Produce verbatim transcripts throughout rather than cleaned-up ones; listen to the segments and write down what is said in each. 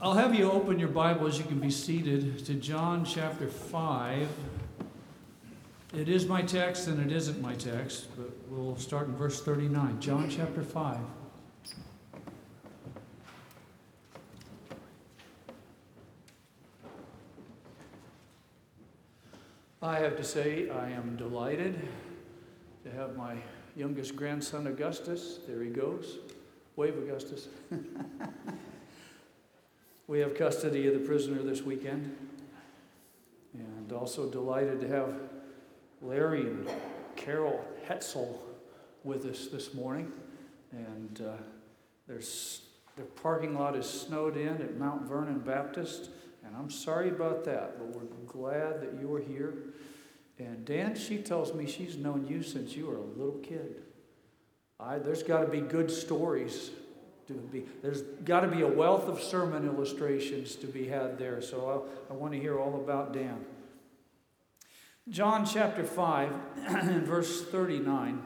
I'll have you open your Bibles, you can be seated, to John chapter five. It is my text and it isn't my text, but we'll start in verse thirty-nine. John chapter five. I have to say, I am delighted to have my youngest grandson, Augustus. There he goes. Wave, Augustus. We have custody of the prisoner this weekend. And also delighted to have Larry and Carol Hetzel with us this morning. And uh, there's, their parking lot is snowed in at Mount Vernon Baptist. And I'm sorry about that, but we're glad that you are here. And Dan, she tells me she's known you since you were a little kid. I, there's got to be good stories to be. There's got to be a wealth of sermon illustrations to be had there. So I, I want to hear all about Dan. John chapter five and verse thirty-nine.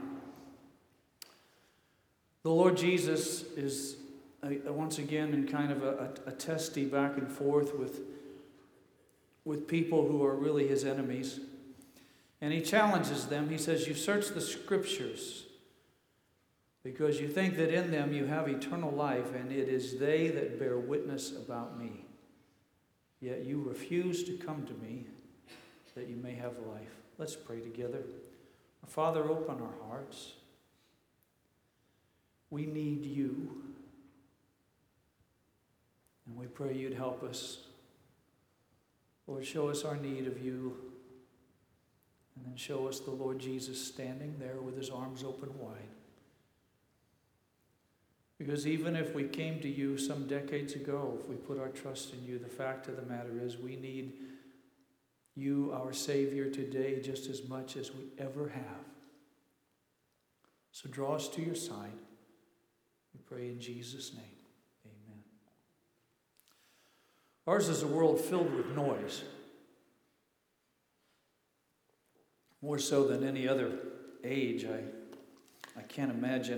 The Lord Jesus is uh, once again in kind of a, a, a testy back and forth with, with people who are really his enemies. And he challenges them. He says, you search the scriptures because you think that in them you have eternal life, and it is they that bear witness about me. Yet you refuse to come to me that you may have life. Let's pray together. Our Father, open our hearts. We need you. And we pray you'd help us. Lord, show us our need of you. And then show us the Lord Jesus standing there with his arms open wide. Because even if we came to you some decades ago, if we put our trust in you, the fact of the matter is we need you, our Savior, today just as much as we ever have. So draw us to your side. We pray in Jesus' name. Amen. Ours is a world filled with noise. More so than any other age. I, I can't imagine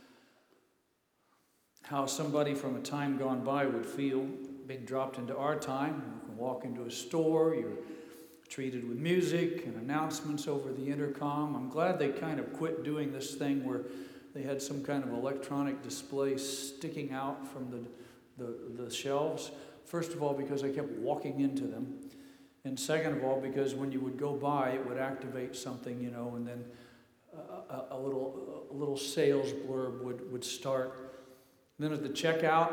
how somebody from a time gone by would feel being dropped into our time. You can walk into a store, you're treated with music and announcements over the intercom. I'm glad they kind of quit doing this thing where they had some kind of electronic display sticking out from the, the, the shelves. First of all, because I kept walking into them. And second of all, because when you would go by, it would activate something, you know, and then a, a, a little a little sales blurb would, would start. Then at the checkout,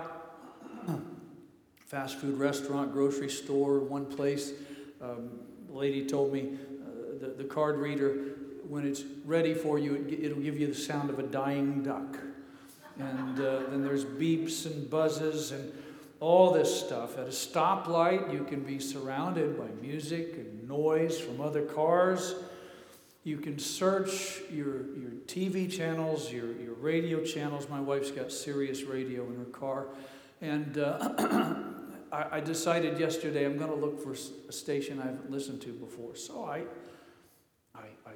fast food restaurant, grocery store, one place, um, the lady told me uh, the, the card reader, when it's ready for you, it, it'll give you the sound of a dying duck. And uh, then there's beeps and buzzes and all this stuff. At a stoplight, you can be surrounded by music and noise from other cars. You can search your, your T V channels, your, your radio channels. My wife's got Sirius radio in her car. And uh, I, I decided yesterday I'm going to look for a station I haven't listened to before. So I, I, I,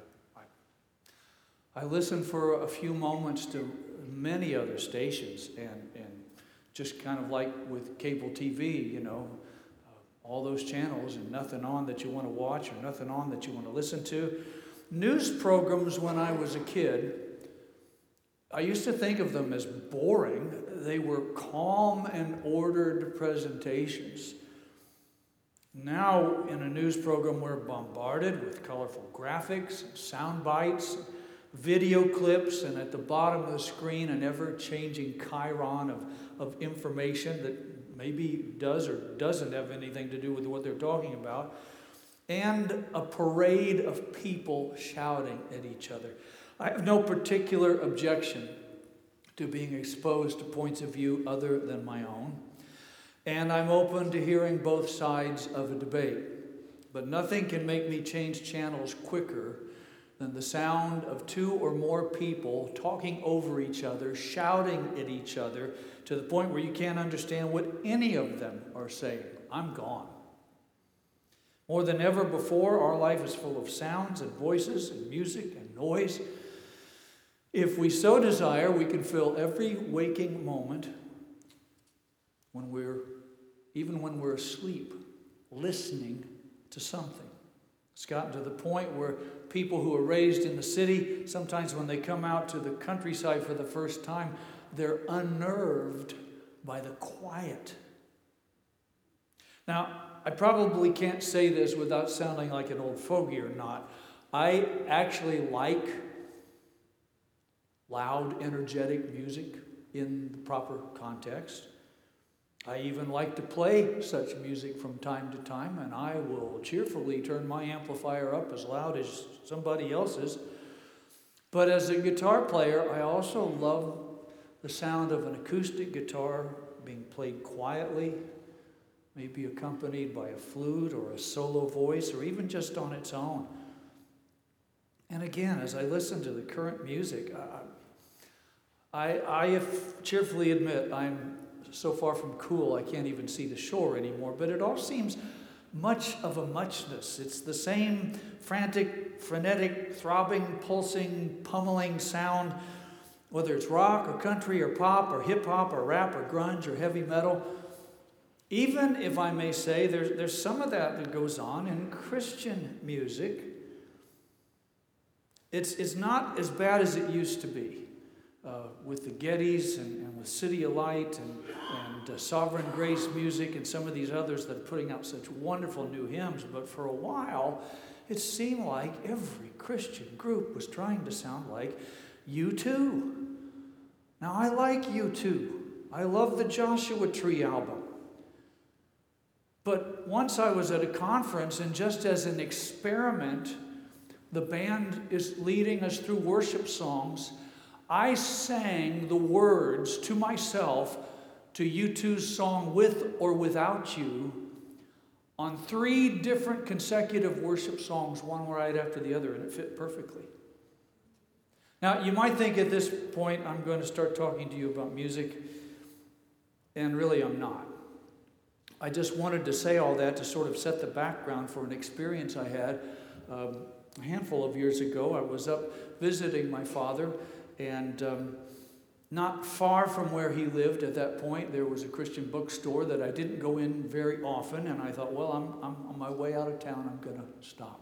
I, I listened for a few moments to many other stations, and, and just kind of like with cable T V, you know, uh, all those channels and nothing on that you want to watch or nothing on that you want to listen to. News programs when I was a kid, I used to think of them as boring. They were calm and ordered presentations. Now in a news program we're bombarded with colorful graphics, sound bites, video clips, and at the bottom of the screen an ever-changing chyron of, of information that maybe does or doesn't have anything to do with what they're talking about, and a parade of people shouting at each other. I have no particular objection to being exposed to points of view other than my own, and I'm open to hearing both sides of a debate. But nothing can make me change channels quicker than the sound of two or more people talking over each other, shouting at each other, to the point where you can't understand what any of them are saying. I'm gone. More than ever before, our life is full of sounds and voices and music and noise. If we so desire, we can fill every waking moment when we're even when we're asleep, listening to something. It's gotten to the point where people who are raised in the city, sometimes when they come out to the countryside for the first time, they're unnerved by the quiet. Now, I probably can't say this without sounding like an old fogey or not. I actually like loud, energetic music in the proper context. I even like to play such music from time to time, and I will cheerfully turn my amplifier up as loud as somebody else's. But as a guitar player, I also love the sound of an acoustic guitar being played quietly, maybe accompanied by a flute or a solo voice, or even just on its own. And again, as I listen to the current music, I, I, I cheerfully admit I'm so far from cool I can't even see the shore anymore, but it all seems much of a muchness. It's the same frantic, frenetic, throbbing, pulsing, pummeling sound, whether it's rock or country or pop or hip-hop or rap or grunge or heavy metal. Even if I may say, there's, there's some of that that goes on in Christian music. It's, it's not as bad as it used to be. Uh, with the Gettys and, and with City of Light and, and uh, Sovereign Grace Music and some of these others that are putting out such wonderful new hymns. But for a while, it seemed like every Christian group was trying to sound like U two. Now, I like U two. I love the Joshua Tree album. But once I was at a conference, and just as an experiment, the band is leading us through worship songs. I sang the words to myself to U two's song With or Without You on three different consecutive worship songs, one right after the other, and it fit perfectly. Now, you might think at this point I'm going to start talking to you about music, and really I'm not. I just wanted to say all that to sort of set the background for an experience I had um, a handful of years ago. I was up visiting my father. And um, not far from where he lived at that point, there was a Christian bookstore that I didn't go in very often. And I thought, well, I'm, I'm on my way out of town. I'm going to stop.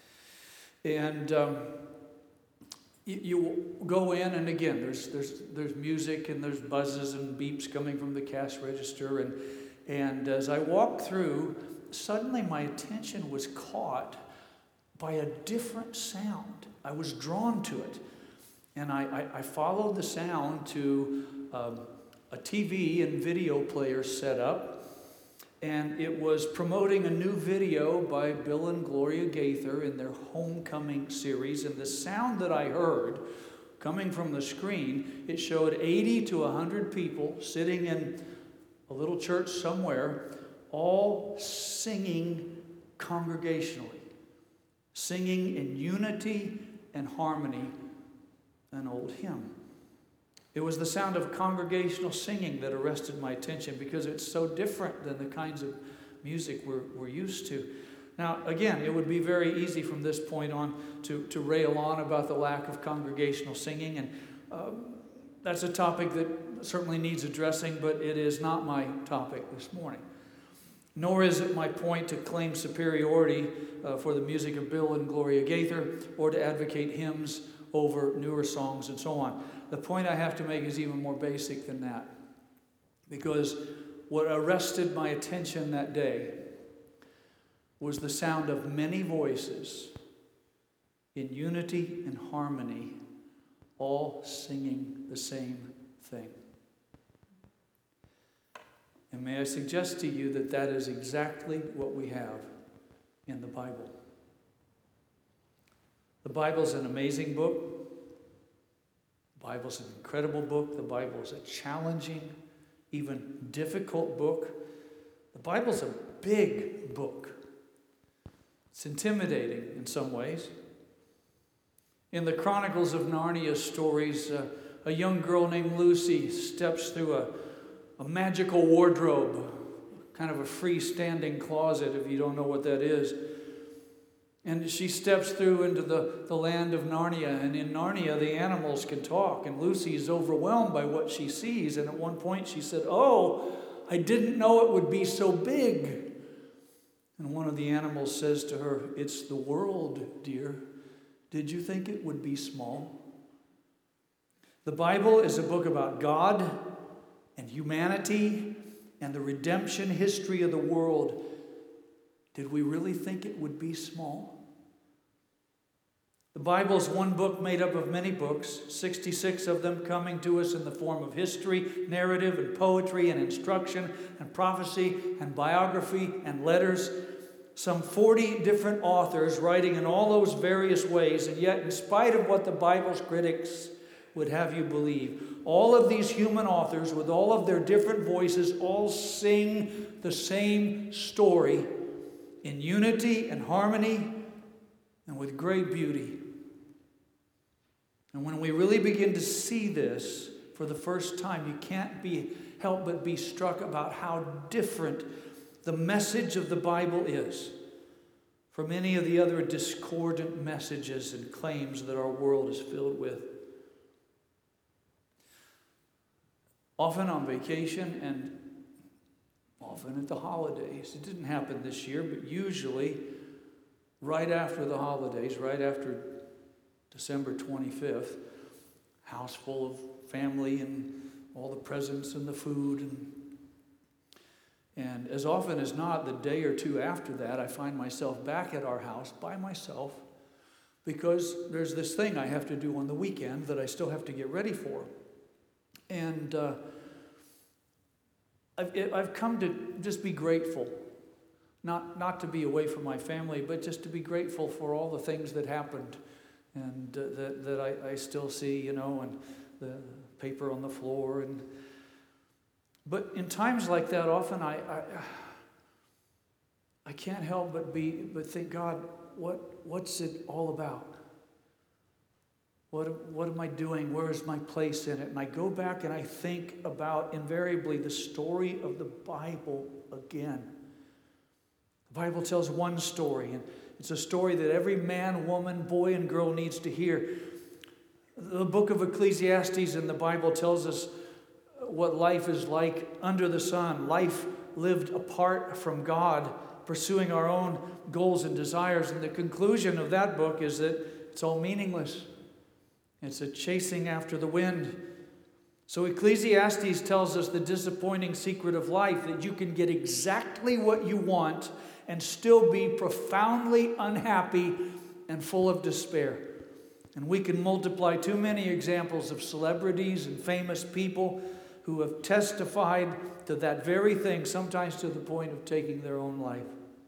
And um, you, you go in, and again, there's there's there's music and there's buzzes and beeps coming from the cash register. And and as I walked through, suddenly my attention was caught by a different sound. I was drawn to it. And I, I, I followed the sound to um, a T V and video player set up. And it was promoting a new video by Bill and Gloria Gaither in their Homecoming series. And the sound that I heard coming from the screen, it showed eighty to one hundred people sitting in a little church somewhere, all singing congregationally, singing in unity and harmony. An old hymn. It was the sound of congregational singing that arrested my attention because it's so different than the kinds of music we're, we're used to. Now, again, it would be very easy from this point on to, to rail on about the lack of congregational singing, and um, that's a topic that certainly needs addressing, but it is not my topic this morning. Nor is it my point to claim superiority uh, for the music of Bill and Gloria Gaither or to advocate hymns over newer songs and so on. The point I have to make is even more basic than that. Because what arrested my attention that day was the sound of many voices in unity and harmony, all singing the same thing. And may I suggest to you that that is exactly what we have in the Bible. The Bible's an amazing book. The Bible's an incredible book. The Bible's a challenging, even difficult book. The Bible's a big book. It's intimidating in some ways. In the Chronicles of Narnia stories, uh, a young girl named Lucy steps through a, a magical wardrobe, kind of a freestanding closet, if you don't know what that is. And she steps through into the, the land of Narnia. And in Narnia, the animals can talk. And Lucy is overwhelmed by what she sees. And at one point she said, "Oh, I didn't know it would be so big. And one of the animals says to her, it's the world, dear. Did you think it would be small? The Bible is a book about God and humanity and the redemption history of the world. Did we really think it would be small? The Bible is one book made up of many books, sixty-six of them coming to us in the form of history, narrative, and poetry, and instruction, and prophecy, and biography, and letters. Some forty different authors writing in all those various ways, and yet, in spite of what the Bible's critics would have you believe, all of these human authors, with all of their different voices, all sing the same story in unity and harmony and with great beauty. And when we really begin to see this for the first time, you can't be help but be struck about how different the message of the Bible is from any of the other discordant messages and claims that our world is filled with. Often on vacation and often at the holidays. It didn't happen this year, but usually right after the holidays, right after December twenty-fifth, house full of family and all the presents and the food. And, and as often as not, the day or two after that, I find myself back at our house by myself because there's this thing I have to do on the weekend that I still have to get ready for. And uh, I've, I've come to just be grateful. Not, not to be away from my family, but just to be grateful for all the things that happened and uh, that, that I, I still see, you know, and the paper on the floor. And but in times like that, often I, I, I can't help but be but think, God, what what's it all about? What, what am I doing? Where is my place in it? And I go back and I think about invariably the story of the Bible again. The Bible tells one story, and it's a story that every man, woman, boy, and girl needs to hear. The book of Ecclesiastes in the Bible tells us what life is like under the sun, life lived apart from God, pursuing our own goals and desires. And the conclusion of that book is that it's all meaningless. It's a chasing after the wind. So Ecclesiastes tells us the disappointing secret of life, that you can get exactly what you want and still be profoundly unhappy and full of despair. And we can multiply too many examples of celebrities and famous people who have testified to that very thing, sometimes to the point of taking their own life.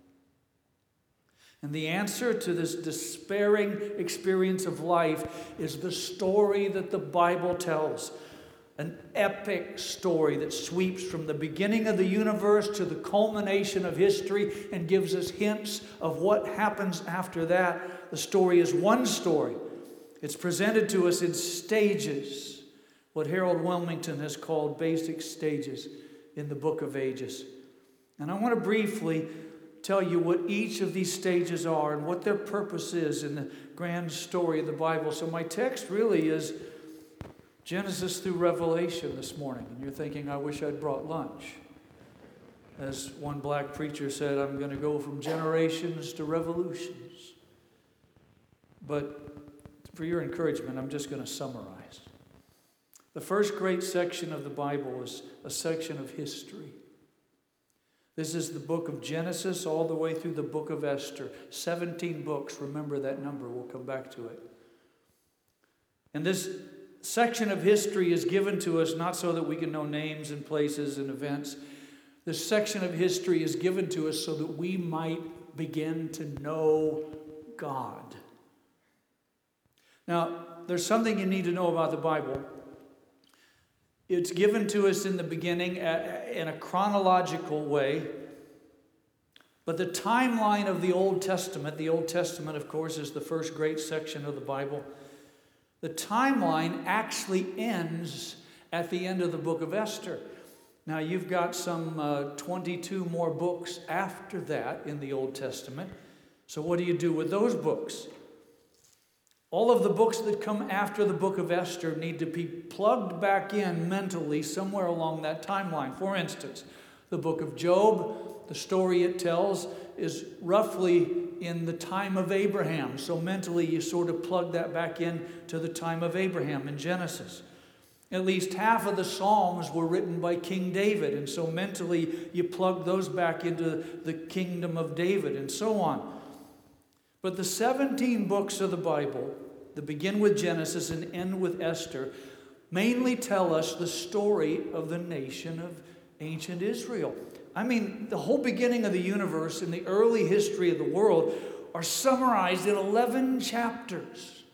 And the answer to this despairing experience of life is the story that the Bible tells. An epic story that sweeps from the beginning of the universe to the culmination of history and gives us hints of what happens after that. The story is one story. It's presented to us in stages, what Harold Wilmington has called basic stages in the Book of Ages. And I want to briefly tell you what each of these stages are and what their purpose is in the grand story of the Bible. So my text really is Genesis through Revelation this morning. And you're thinking, I wish I'd brought lunch. As one black preacher said, I'm going to go from generations to revolutions. But for your encouragement, I'm just going to summarize. The first great section of the Bible is a section of history. This is the book of Genesis all the way through the book of Esther. seventeen books. Remember that number. We'll come back to it. And this section of history is given to us not so that we can know names and places and events. This section of history is given to us so that we might begin to know God. Now, there's something you need to know about the Bible. It's given to us in the beginning in a chronological way. But the timeline of the Old Testament, the Old Testament, of course, is the first great section of the Bible. The timeline actually ends at the end of the book of Esther. Now, you've got some uh, twenty-two more books after that in the Old Testament. So what do you do with those books? All of the books that come after the book of Esther need to be plugged back in mentally somewhere along that timeline. For instance, The book of Job, the story it tells, is roughly in the time of Abraham. So mentally you sort of plug that back in to the time of Abraham in Genesis. At least half of the Psalms were written by King David, and so mentally you plug those back into the kingdom of David and so on. But the seventeen books of the Bible that begin with Genesis and end with Esther mainly tell us the story of the nation of ancient Israel. I mean, the whole beginning of the universe and the early history of the world are summarized in eleven chapters.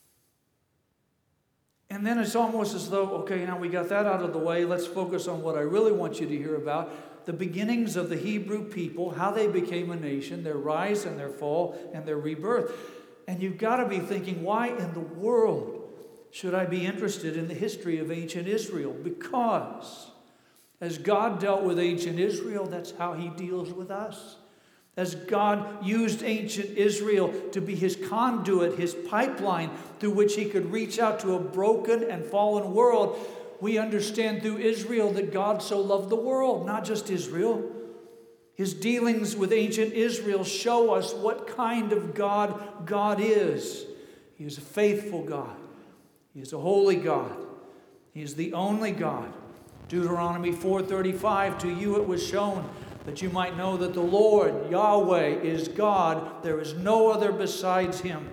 And then it's almost as though, okay, now we got that out of the way. Let's focus on what I really want you to hear about. The beginnings of the Hebrew people, how they became a nation, their rise and their fall and their rebirth. And you've got to be thinking, why in the world should I be interested in the history of ancient Israel? Because as God dealt with ancient Israel, that's how he deals with us. As God used ancient Israel to be his conduit, his pipeline through which he could reach out to a broken and fallen world, we understand through Israel that God so loved the world, not just Israel. His dealings with ancient Israel show us what kind of God God is. He is a faithful God. He is a holy God. He is the only God. Deuteronomy four thirty-five, to you it was shown that you might know that the Lord, Yahweh, is God. There is no other besides him.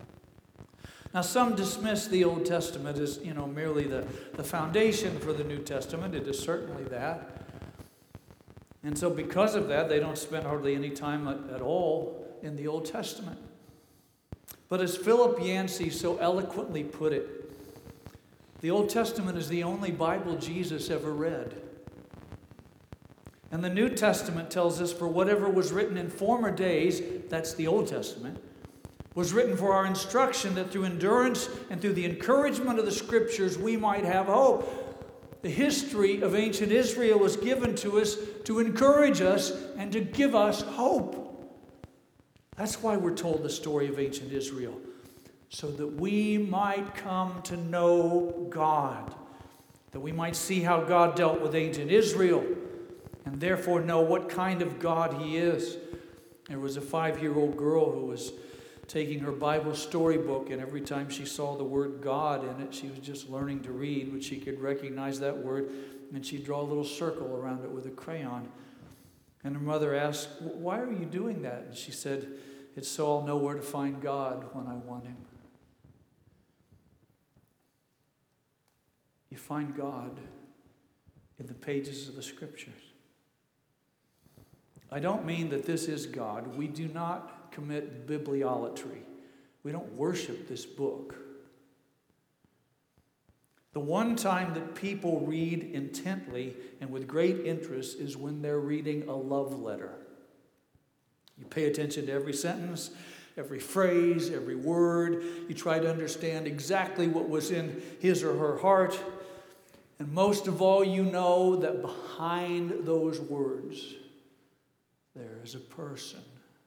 Now, some dismiss the Old Testament as, you know, merely the, the foundation for the New Testament. It is certainly that. And so because of that, they don't spend hardly any time at, at all in the Old Testament. But as Philip Yancey so eloquently put it, the Old Testament is the only Bible Jesus ever read. And the New Testament tells us, for whatever was written in former days, that's the Old Testament, was written for our instruction, that through endurance and through the encouragement of the Scriptures we might have hope. The history of ancient Israel was given to us to encourage us and to give us hope. That's why we're told the story of ancient Israel, so that we might come to know God, that we might see how God dealt with ancient Israel, and therefore know what kind of God he is. There was a five-year-old girl who was taking her Bible storybook, and every time she saw the word God in it, she was just learning to read, which she could recognize that word, and she'd draw a little circle around it with a crayon. And her mother asked, why are you doing that? And she said, it's so I'll know where to find God when I want him. You find God in the pages of the Scriptures. I don't mean that this is God. We do not commit bibliolatry. We don't worship this book. The one time that people read intently and with great interest is when they're reading a love letter. You pay attention to every sentence, every phrase, every word. You try to understand exactly what was in his or her heart. And most of all, you know that behind those words, there is a person.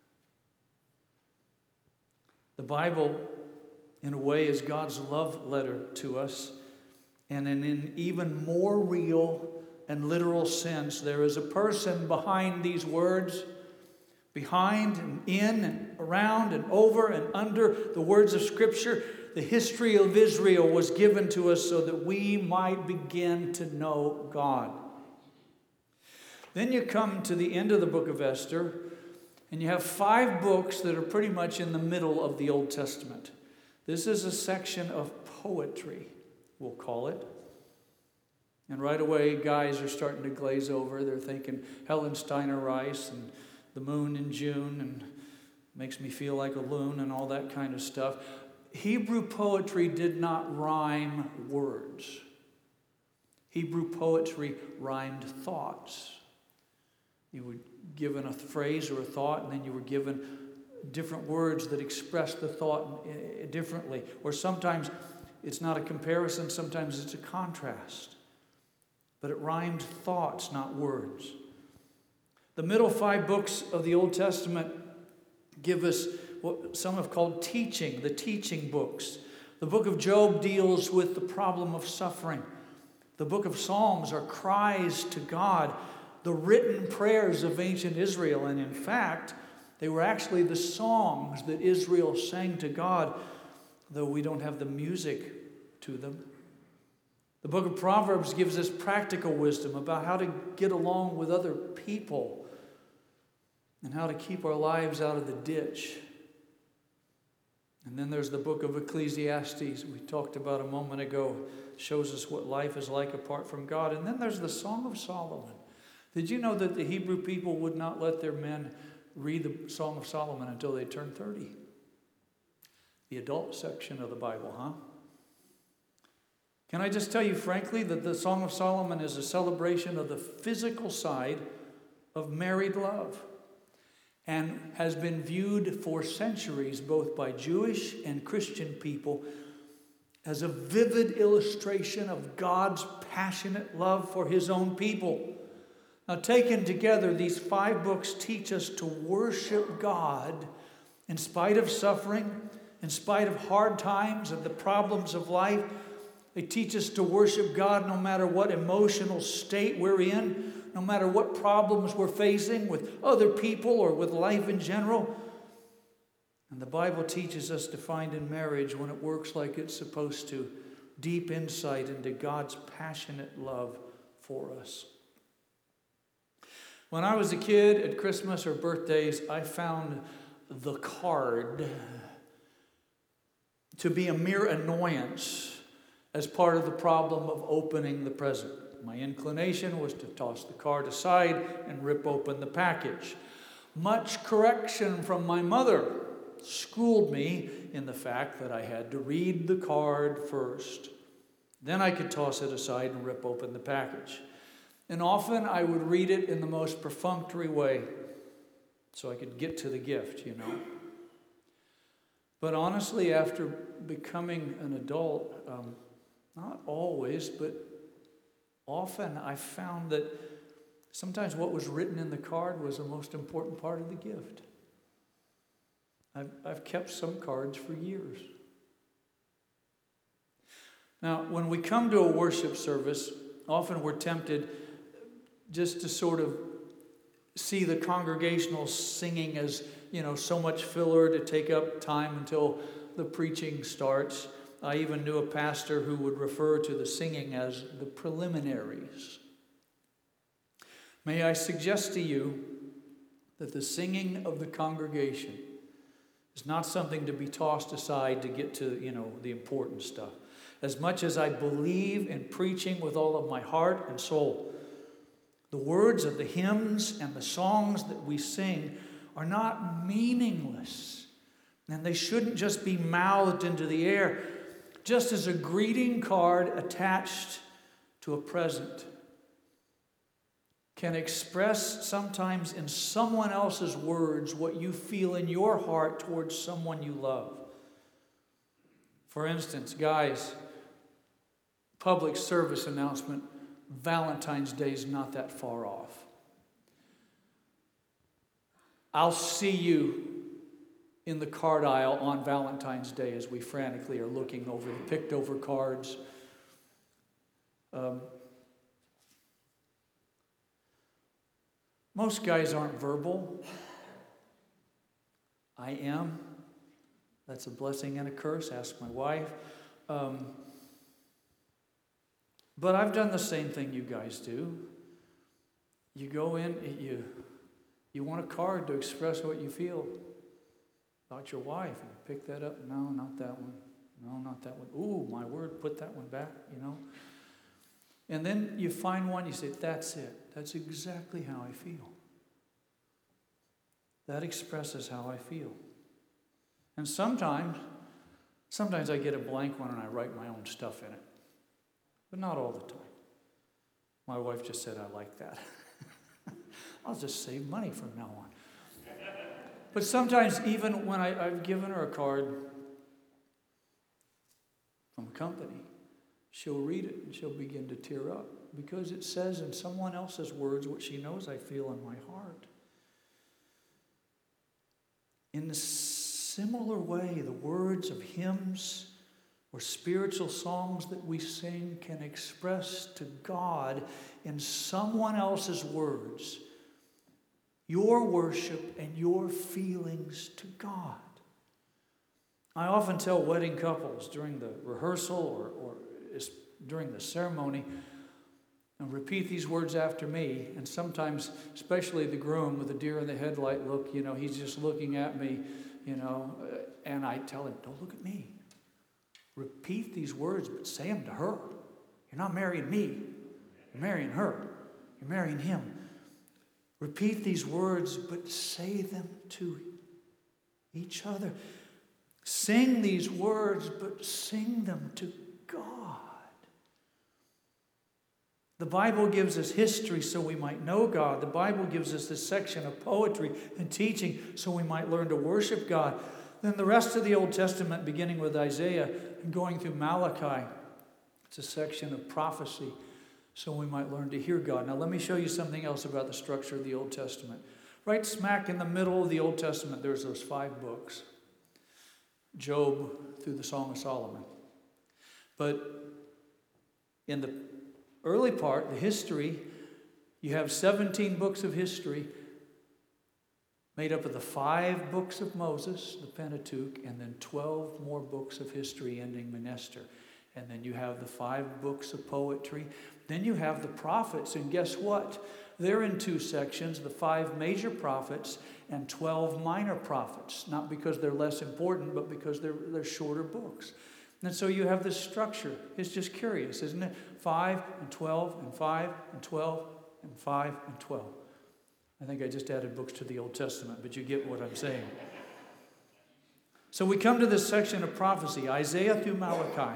The Bible, in a way, is God's love letter to us. And in an even more real and literal sense, there is a person behind these words, behind and in and around and over and under the words of Scripture. The history of Israel was given to us so that we might begin to know God. Then you come to the end of the book of Esther, and you have five books that are pretty much in the middle of the Old Testament. This is a section of poetry, we'll call it. And right away, guys are starting to glaze over. They're thinking Helen Steiner Rice and the moon in June and makes me feel like a loon and all that kind of stuff. Hebrew poetry did not rhyme words. Hebrew poetry rhymed thoughts. You were given a phrase or a thought, and then you were given different words that expressed the thought differently. Or sometimes it's not a comparison, sometimes it's a contrast. But it rhymed thoughts, not words. The middle five books of the Old Testament give us what some have called teaching, the teaching books. The book of Job deals with the problem of suffering. The book of Psalms are cries to God. the written prayers of ancient Israel. And in fact, they were actually the songs that Israel sang to God, though we don't have the music to them. The book of Proverbs gives us practical wisdom about how to get along with other people and how to keep our lives out of the ditch. And then there's the book of Ecclesiastes we talked about a moment ago. It shows us what life is like apart from God. And then there's the Song of Solomon. Did you know that the Hebrew people would not let their men read the Song of Solomon until they turned thirty? The adult section of the Bible, huh? Can I just tell you frankly that the Song of Solomon is a celebration of the physical side of married love and has been viewed for centuries both by Jewish and Christian people as a vivid illustration of God's passionate love for his own people. Now, taken together, these five books teach us to worship God in spite of suffering, in spite of hard times and the problems of life. They teach us to worship God no matter what emotional state we're in, no matter what problems we're facing with other people or with life in general. And the Bible teaches us to find in marriage, when it works like it's supposed to, deep insight into God's passionate love for us. When I was a kid at Christmas or birthdays, I found the card to be a mere annoyance as part of the problem of opening the present. My inclination was to toss the card aside and rip open the package. Much correction from my mother schooled me in the fact that I had to read the card first. Then I could toss it aside and rip open the package. And often I would read it in the most perfunctory way so I could get to the gift, you know. But honestly, after becoming an adult, um, not always, but often I found that sometimes what was written in the card was the most important part of the gift. I've, I've kept some cards for years. Now, when we come to a worship service, often we're tempted just to sort of see the congregational singing as, you know, so much filler to take up time until the preaching starts. I even knew a pastor who would refer to the singing as the preliminaries. May I suggest to you that the singing of the congregation is not something to be tossed aside to get to, you know, the important stuff. As much as I believe in preaching with all of my heart and soul, the words of the hymns and the songs that we sing are not meaningless. And they shouldn't just be mouthed into the air, just as a greeting card attached to a present can express sometimes in someone else's words what you feel in your heart towards someone you love. For instance, guys, public service announcement, Valentine's Day is not that far off. I'll see you in the card aisle on Valentine's Day as we frantically are looking over the picked over cards. Um, most guys aren't verbal. I am. That's a blessing and a curse. Ask my wife. Um, but I've done the same thing you guys do. You go in, you, you want a card to express what you feel about your wife. And you pick that up. No, not that one. No, not that one. Ooh, my word, put that one back, you know. And then you find one, you say, that's it. That's exactly how I feel. That expresses how I feel. And sometimes, sometimes I get a blank one and I write my own stuff in it. But not all the time. My wife just said, I like that. I'll just save money from now on. But sometimes even when I, I've given her a card from a company, she'll read it and she'll begin to tear up because it says in someone else's words what she knows I feel in my heart. In a similar way, the words of hymns or spiritual songs that we sing can express to God in someone else's words your worship and your feelings to God. I often tell wedding couples during the rehearsal or, or during the ceremony, and repeat these words after me. And sometimes, especially the groom with the deer in the headlight look, you know, he's just looking at me, you know, and I tell him, don't look at me. Repeat these words, but say them to her. You're not marrying me. You're marrying her. You're marrying him. Repeat these words, but say them to each other. Sing these words, but sing them to God. The Bible gives us history so we might know God. The Bible gives us this section of poetry and teaching so we might learn to worship God. Then the rest of the Old Testament, beginning with Isaiah and going through Malachi, it's a section of prophecy so we might learn to hear God. Now let me show you something else about the structure of the Old Testament. Right smack in the middle of the Old Testament, there's those five books. Job through the Song of Solomon. But in the early part, the history, you have seventeen books of history made up of the five books of Moses, the Pentateuch, and then twelve more books of history ending in Esther. And then you have the five books of poetry. Then you have the prophets, and guess what? They're in two sections, the five major prophets and twelve minor prophets. Not because they're less important, but because they're, they're shorter books. And so you have this structure. It's just curious, isn't it? Five and twelve and five and twelve and five and twelve. I think I just added books to the Old Testament, but you get what I'm saying. So we come to this section of prophecy, Isaiah through Malachi.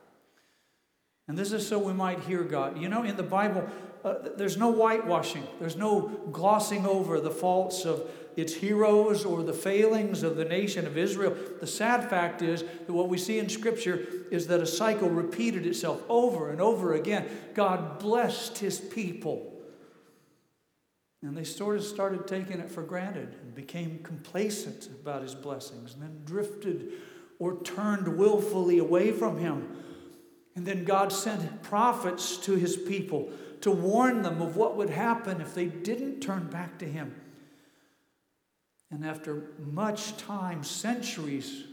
And this is so we might hear God. You know, in the Bible, uh, there's no whitewashing. There's no glossing over the faults of its heroes or the failings of the nation of Israel. The sad fact is that what we see in Scripture is that a cycle repeated itself over and over again. God blessed his people. And they sort of started taking it for granted and became complacent about his blessings and then drifted or turned willfully away from him. And then God sent prophets to his people to warn them of what would happen if they didn't turn back to him. And after much time, centuries,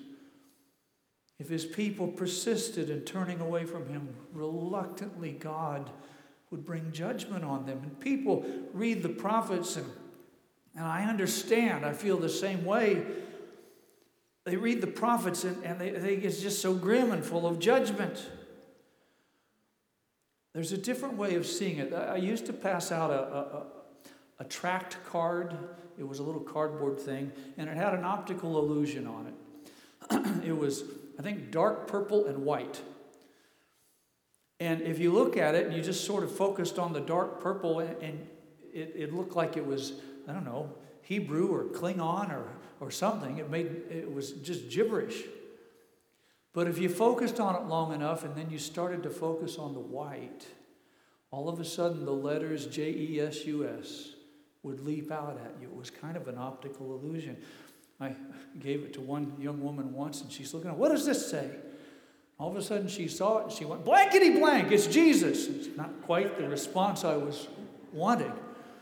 if his people persisted in turning away from him, reluctantly God would bring judgment on them. And people read the prophets, and, and I understand, I feel the same way. They read the prophets, and, and they, they it's just so grim and full of judgment. There's a different way of seeing it. I used to pass out a, a, a tract card. It was a little cardboard thing, and it had an optical illusion on it. It was, I think, dark purple and white. And if you look at it and you just sort of focused on the dark purple, and it, it looked like it was, I don't know, Hebrew or Klingon or, or something. It made it was just gibberish. But if you focused on it long enough and then you started to focus on the white, all of a sudden the letters J E S U S would leap out at you. It was kind of an optical illusion. I gave it to one young woman once, and she's looking at, what does this say? All of a sudden she saw it and she went, blankety blank, it's Jesus. It's not quite the response I was wanting.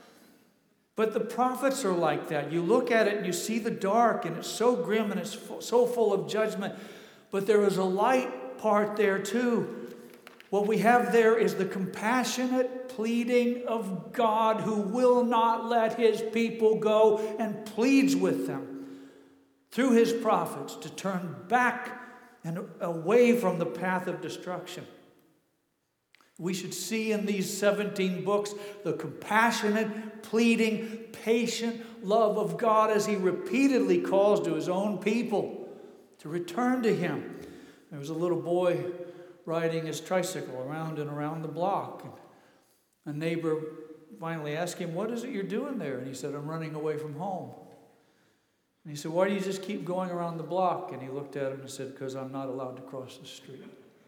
But the prophets are like that. You look at it and you see the dark, and it's so grim and it's so full of judgment. But there is a light part there too. What we have there is the compassionate pleading of God who will not let his people go and pleads with them through his prophets to turn back and away from the path of destruction. We should see in these seventeen books the compassionate, pleading, patient love of God as he repeatedly calls to his own people to return to him. There was a little boy riding his tricycle around and around the block. And a neighbor finally asked him, what is it you're doing there? And he said, I'm running away from home. And he said, why do you just keep going around the block? And he looked at him and said, because I'm not allowed to cross the street.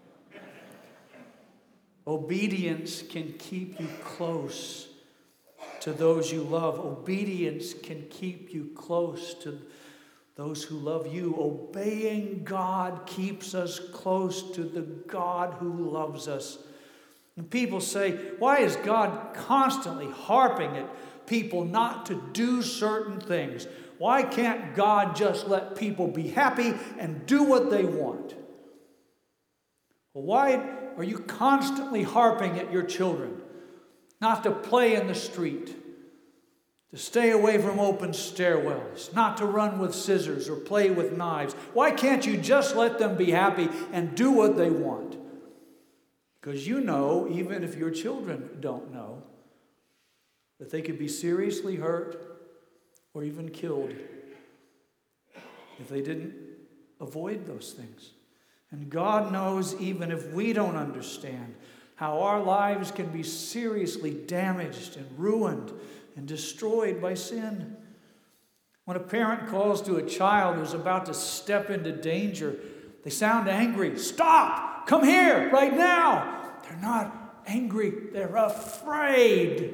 Obedience can keep you close to those you love. Obedience can keep you close to Those who love you, obeying God keeps us close to the God who loves us. And people say, why is God constantly harping at people not to do certain things? Why can't God just let people be happy and do what they want? Well, why are you constantly harping at your children not to play in the street, to stay away from open stairwells, not to run with scissors or play with knives? Why can't you just let them be happy and do what they want? Because you know, even if your children don't know, that they could be seriously hurt or even killed if they didn't avoid those things. And God knows, even if we don't understand, how our lives can be seriously damaged and ruined and destroyed by sin. When a parent calls to a child who's about to step into danger, they sound angry. Stop! Come here right now! They're not angry, they're afraid.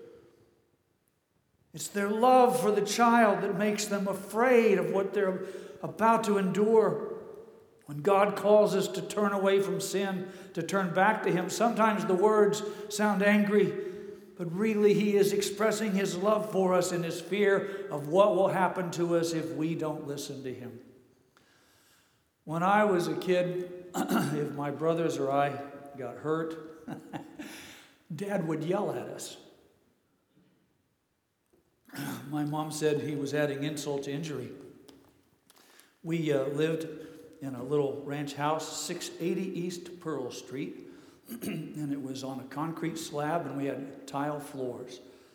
It's their love for the child that makes them afraid of what they're about to endure. When God calls us to turn away from sin, to turn back to Him, sometimes the words sound angry, but really He is expressing His love for us and His fear of what will happen to us if we don't listen to Him. When I was a kid, if my brothers or I got hurt, Dad would yell at us. My mom said he was adding insult to injury. We uh, lived in a little ranch house, six eighty East Pearl Street, and it was on a concrete slab, and we had tile floors.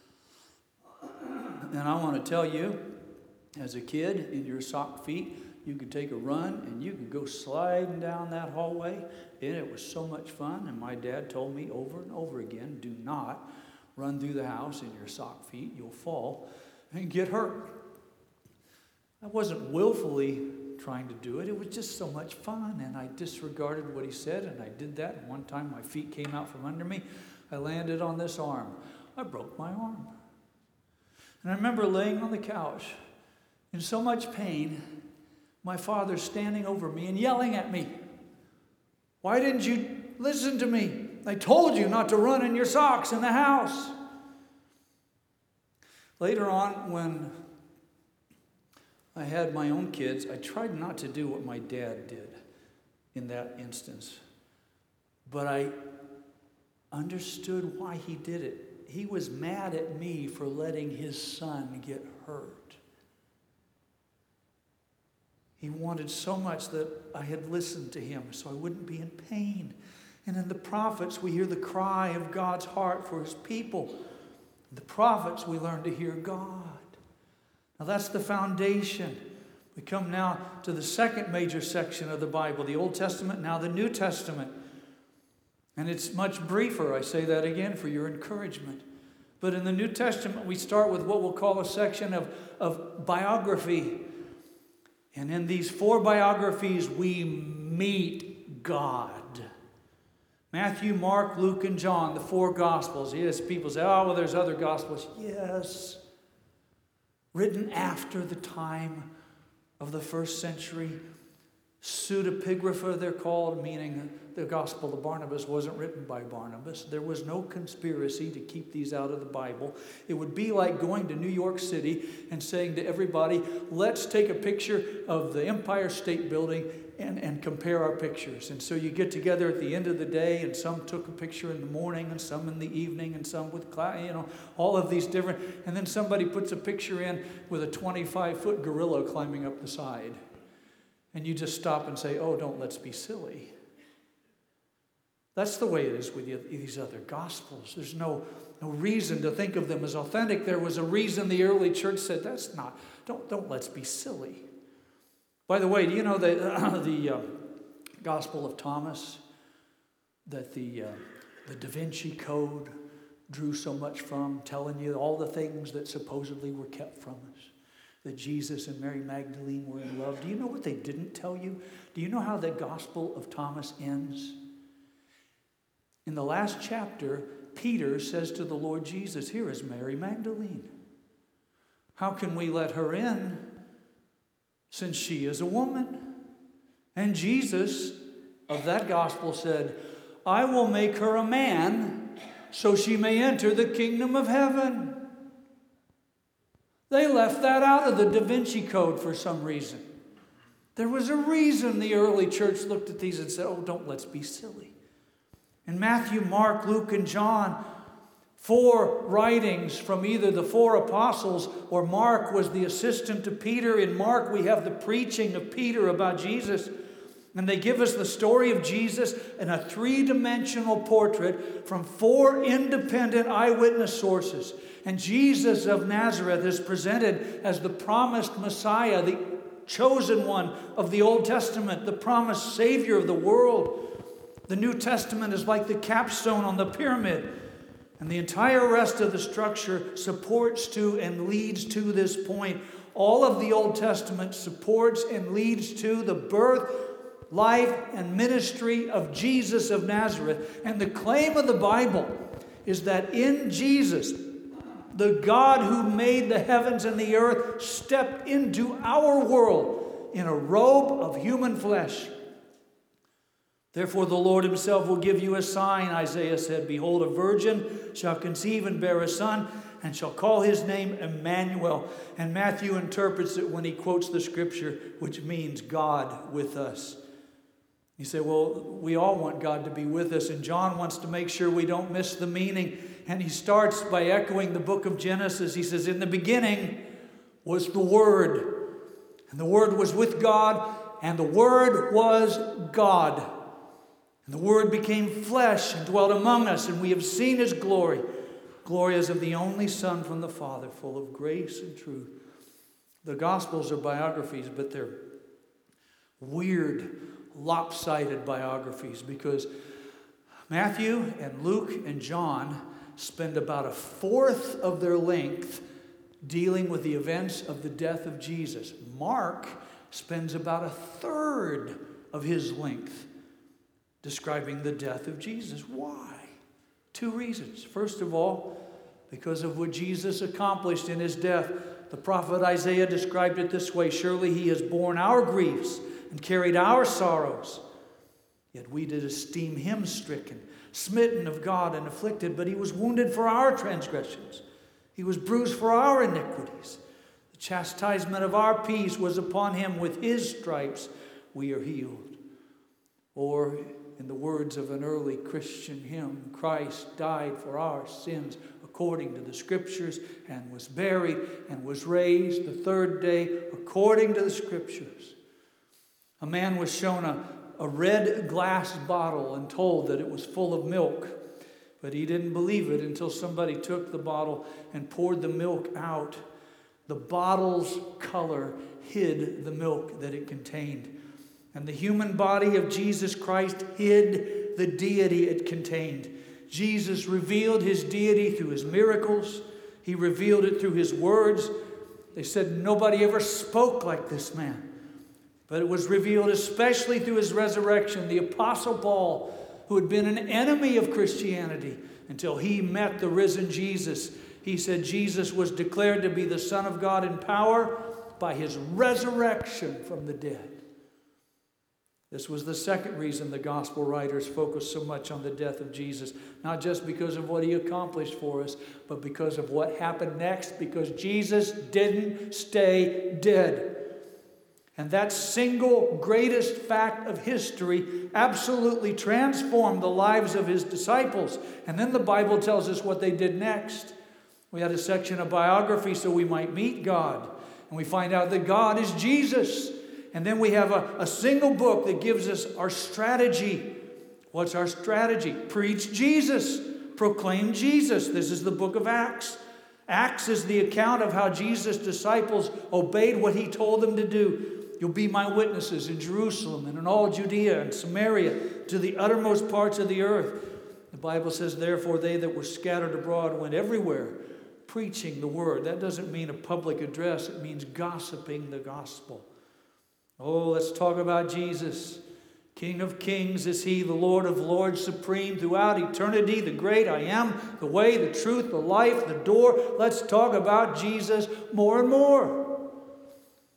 And I want to tell you, as a kid, in your sock feet, you could take a run, and you could go sliding down that hallway, and it was so much fun. And my dad told me over and over again, do not run through the house in your sock feet. You'll fall and get hurt. I wasn't willfully trying to do it. It was just so much fun, and I disregarded what he said, and I did that. And one time my feet came out from under me. I landed on this arm. I broke my arm. And I remember laying on the couch in so much pain, my father standing over me and yelling at me. Why didn't you listen to me? I told you not to run in your socks in the house. Later on, when I had my own kids, I tried not to do what my dad did in that instance. But I understood why he did it. He was mad at me for letting his son get hurt. He wanted so much that I had listened to him so I wouldn't be in pain. And in the prophets, we hear the cry of God's heart for His people. In the prophets, we learn to hear God. Now that's the foundation. We come now to the second major section of the Bible, the Old Testament, now the New Testament. And it's much briefer, I say that again for your encouragement. But in the New Testament, we start with what we'll call a section of, of biography. And in these four biographies, we meet God. Matthew, Mark, Luke, and John, the four Gospels. Yes, people say, oh, well, there's other Gospels. Yes. Written after the time of the first century. Pseudepigrapha, they're called, meaning the Gospel of Barnabas wasn't written by Barnabas. There was no conspiracy to keep these out of the Bible. It would be like going to New York City and saying to everybody, let's take a picture of the Empire State Building and, and compare our pictures. And so you get together at the end of the day, and some took a picture in the morning, and some in the evening, and some with, you know, all of these different, and then somebody puts a picture in with a twenty-five foot gorilla climbing up the side. And you just stop and say, oh, don't let's be silly. That's the way it is with these other Gospels. There's no, no reason to think of them as authentic. There was a reason the early church said, that's not, don't, don't let's be silly. By the way, do you know that uh, the uh, Gospel of Thomas, that the, uh, the Da Vinci Code drew so much from, telling you all the things that supposedly were kept from us? That Jesus and Mary Magdalene were in love. Do you know what they didn't tell you? Do you know how the Gospel of Thomas ends? In the last chapter, Peter says to the Lord Jesus, here is Mary Magdalene. How can we let her in since she is a woman. And Jesus of that gospel said, I will make her a man so she may enter the kingdom of heaven. They left that out of the Da Vinci Code for some reason. There was a reason the early church looked at these and said, oh, don't let's be silly. In Matthew, Mark, Luke, and John, four writings from either the four apostles or Mark was the assistant to Peter. In Mark, we have the preaching of Peter about Jesus. And they give us the story of Jesus in a three-dimensional portrait from four independent eyewitness sources. And Jesus of Nazareth is presented as the promised Messiah, the chosen one of the Old Testament, the promised Savior of the world. The New Testament is like the capstone on the pyramid. And the entire rest of the structure supports to and leads to this point. All of the Old Testament supports and leads to the birth, life, and ministry of Jesus of Nazareth. And the claim of the Bible is that in Jesus, the God who made the heavens and the earth stepped into our world in a robe of human flesh. Therefore the Lord himself will give you a sign, Isaiah said. Behold, a virgin shall conceive and bear a son, and shall call his name Emmanuel. And Matthew interprets it when he quotes the scripture, which means God with us. You say, well, we all want God to be with us, and John wants to make sure we don't miss the meaning. And he starts by echoing the book of Genesis. He says, in the beginning was the Word, and the Word was with God, and the Word was God. And the Word became flesh and dwelt among us, and we have seen his glory. Glory as of the only Son from the Father, full of grace and truth. The Gospels are biographies, but they're weird, lopsided biographies, because Matthew and Luke and John spend about a fourth of their length dealing with the events of the death of Jesus. Mark spends about a third of his length describing the death of Jesus. Why? Two reasons. First of all, because of what Jesus accomplished in his death. The prophet Isaiah described it this way: surely he has borne our griefs and carried our sorrows. Yet we did esteem him stricken, smitten of God, and afflicted. But he was wounded for our transgressions. He was bruised for our iniquities. The chastisement of our peace was upon him. With his stripes we are healed. Or, in the words of an early Christian hymn, Christ died for our sins according to the Scriptures, and was buried, and was raised the third day according to the Scriptures. A man was shown a, a red glass bottle and told that it was full of milk. But he didn't believe it until somebody took the bottle and poured the milk out. The bottle's color hid the milk that it contained. And the human body of Jesus Christ hid the deity it contained. Jesus revealed his deity through his miracles. He revealed it through his words. They said nobody ever spoke like this man. But it was revealed especially through his resurrection. The Apostle Paul, who had been an enemy of Christianity until he met the risen Jesus, he said Jesus was declared to be the Son of God in power by his resurrection from the dead. This was the second reason the gospel writers focused so much on the death of Jesus. Not just because of what he accomplished for us, but because of what happened next, because Jesus didn't stay dead. And that single greatest fact of history absolutely transformed the lives of his disciples. And then the Bible tells us what they did next. We had a section of biography so we might meet God. And we find out that God is Jesus. And then we have a, a single book that gives us our strategy. What's our strategy? Preach Jesus. Proclaim Jesus. This is the book of Acts. Acts is the account of how Jesus' disciples obeyed what he told them to do. You'll be my witnesses in Jerusalem and in all Judea and Samaria to the uttermost parts of the earth. The Bible says, therefore, they that were scattered abroad went everywhere preaching the word. That doesn't mean a public address. It means gossiping the gospel. Oh, let's talk about Jesus. King of kings is he, the Lord of lords, supreme throughout eternity, the great I am, the way, the truth, the life, the door. Let's talk about Jesus more and more.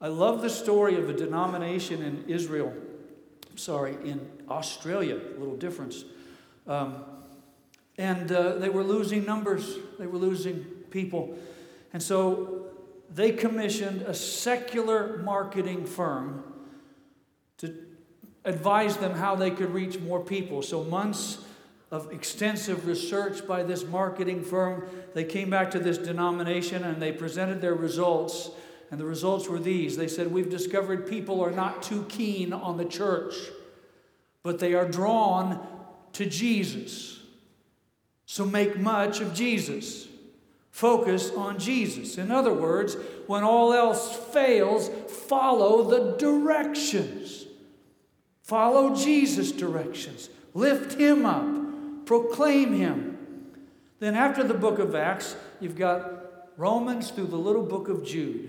I love the story of a denomination in Israel, sorry, in Australia, a little difference. Um, and uh, they were losing numbers, they were losing people. And so they commissioned a secular marketing firm to advise them how they could reach more people. So months of extensive research by this marketing firm, they came back to this denomination and they presented their results. And the results were these. They said, we've discovered people are not too keen on the church, but they are drawn to Jesus. So make much of Jesus. Focus on Jesus. In other words, when all else fails, follow the directions. Follow Jesus' directions. Lift him up. Proclaim him. Then after the book of Acts, you've got Romans through the little book of Jude.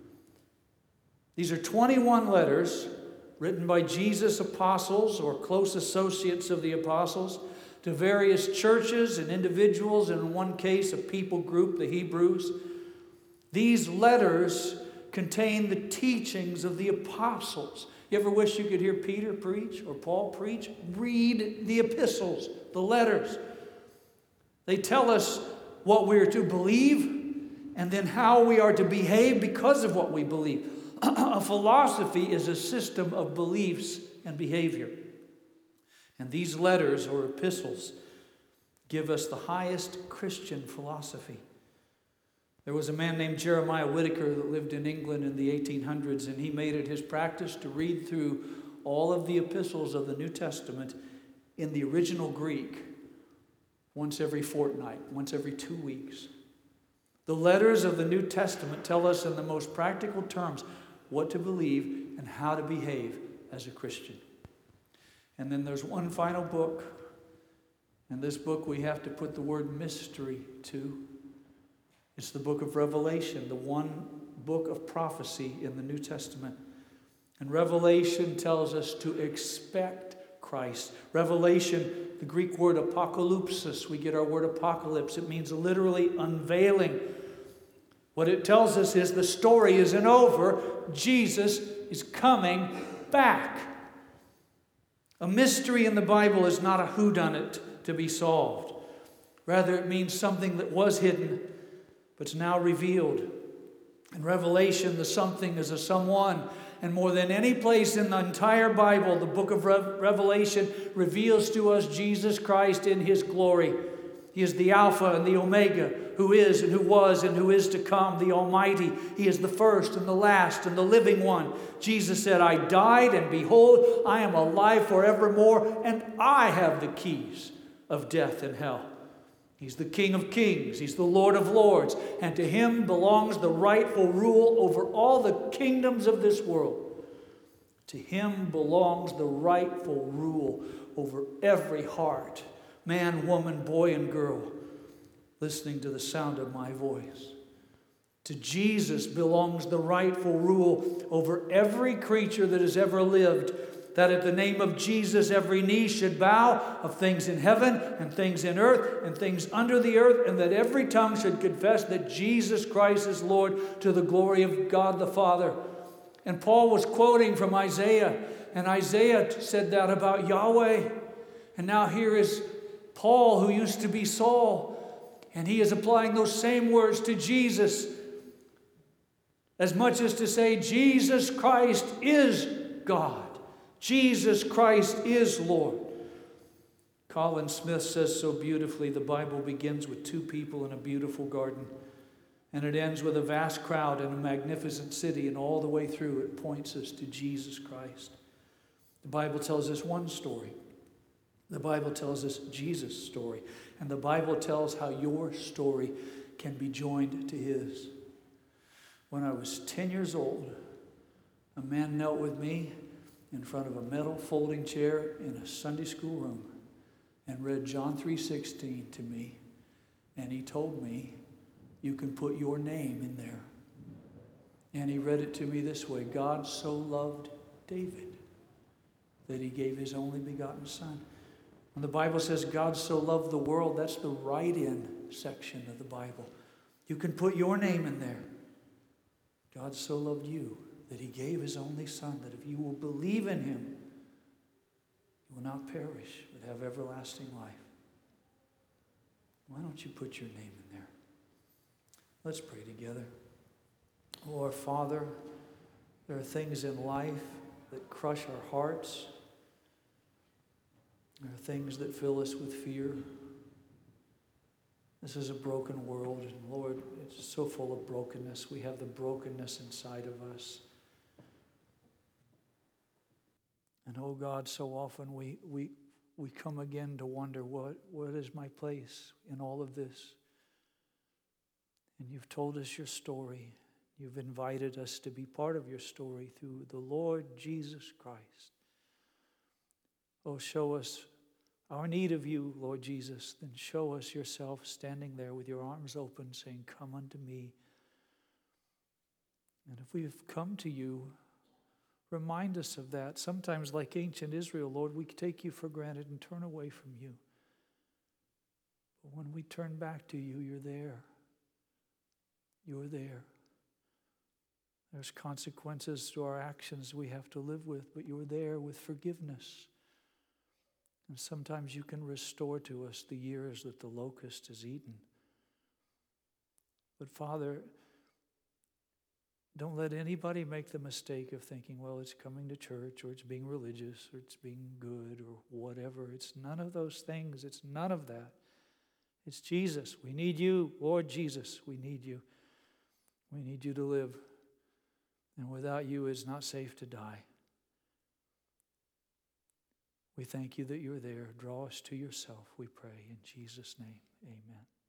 These are twenty-one letters written by Jesus' apostles or close associates of the apostles to various churches and individuals, and in one case, a people group, the Hebrews. These letters contain the teachings of the apostles. You ever wish you could hear Peter preach or Paul preach? Read the epistles, the letters. They tell us what we are to believe and then how we are to behave because of what we believe. A philosophy is a system of beliefs and behavior. And these letters or epistles give us the highest Christian philosophy. There was a man named Jeremiah Whitaker that lived in England in the eighteen hundreds, and he made it his practice to read through all of the epistles of the New Testament in the original Greek once every fortnight, once every two weeks. The letters of the New Testament tell us in the most practical terms what to believe and how to behave as a Christian. And then there's one final book, and this book we have to put the word mystery to. It's the book of Revelation, the one book of prophecy in the New Testament. And Revelation tells us to expect Christ. Revelation, the Greek word apocalypsis, we get our word apocalypse. It means literally unveiling. What it tells us is the story isn't over. Jesus is coming back. A mystery in the Bible is not a whodunit to be solved. Rather, it means something that was hidden, but it's now revealed. In Revelation, the something is a someone. And more than any place in the entire Bible, the book of Re- Revelation reveals to us Jesus Christ in his glory. He is the Alpha and the Omega, who is and who was and who is to come, the Almighty. He is the first and the last and the living one. Jesus said, I died, and behold, I am alive forevermore, and I have the keys of death and hell. He's the King of kings. He's the Lord of lords. And to him belongs the rightful rule over all the kingdoms of this world. To him belongs the rightful rule over every heart, man, woman, boy, and girl, listening to the sound of my voice. To Jesus belongs the rightful rule over every creature that has ever lived, that at the name of Jesus every knee should bow, of things in heaven and things in earth and things under the earth, and that every tongue should confess that Jesus Christ is Lord, to the glory of God the Father. And Paul was quoting from Isaiah, and Isaiah said that about Yahweh. And now here is Paul, who used to be Saul, and he is applying those same words to Jesus, as much as to say Jesus Christ is God. Jesus Christ is Lord. Colin Smith says so beautifully, the Bible begins with two people in a beautiful garden, and it ends with a vast crowd in a magnificent city, and all the way through it points us to Jesus Christ. The Bible tells us one story. The Bible tells us Jesus' story, and the Bible tells how your story can be joined to his. When I was ten years old, a man knelt with me in front of a metal folding chair in a Sunday school room and read John three sixteen to me. And he told me, you can put your name in there. And he read it to me this way: God so loved David that he gave his only begotten son. When the Bible says God so loved the world, that's the write-in section of the Bible. You can put your name in there. God so loved you that he gave his only Son, that if you will believe in him, you will not perish, but have everlasting life. Why don't you put your name in there? Let's pray together. Oh, our Father, there are things in life that crush our hearts. There are things that fill us with fear. This is a broken world, and Lord, it's so full of brokenness. We have the brokenness inside of us. And oh God, so often we we we come again to wonder, what, what is my place in all of this? And you've told us your story. You've invited us to be part of your story through the Lord Jesus Christ. Oh, show us our need of you, Lord Jesus. Then show us yourself standing there with your arms open, saying, come unto me. And if we've come to you, remind us of that. Sometimes, like ancient Israel, Lord, we take you for granted and turn away from you. But when we turn back to you, you're there. You're there. There's consequences to our actions we have to live with, but you're there with forgiveness. And sometimes you can restore to us the years that the locust has eaten. But Father, don't let anybody make the mistake of thinking, well, it's coming to church, or it's being religious, or it's being good, or whatever. It's none of those things. It's none of that. It's Jesus. We need you, Lord Jesus. We need you. We need you to live. And without you, it's not safe to die. We thank you that you're there. Draw us to yourself, we pray. In Jesus' name, amen.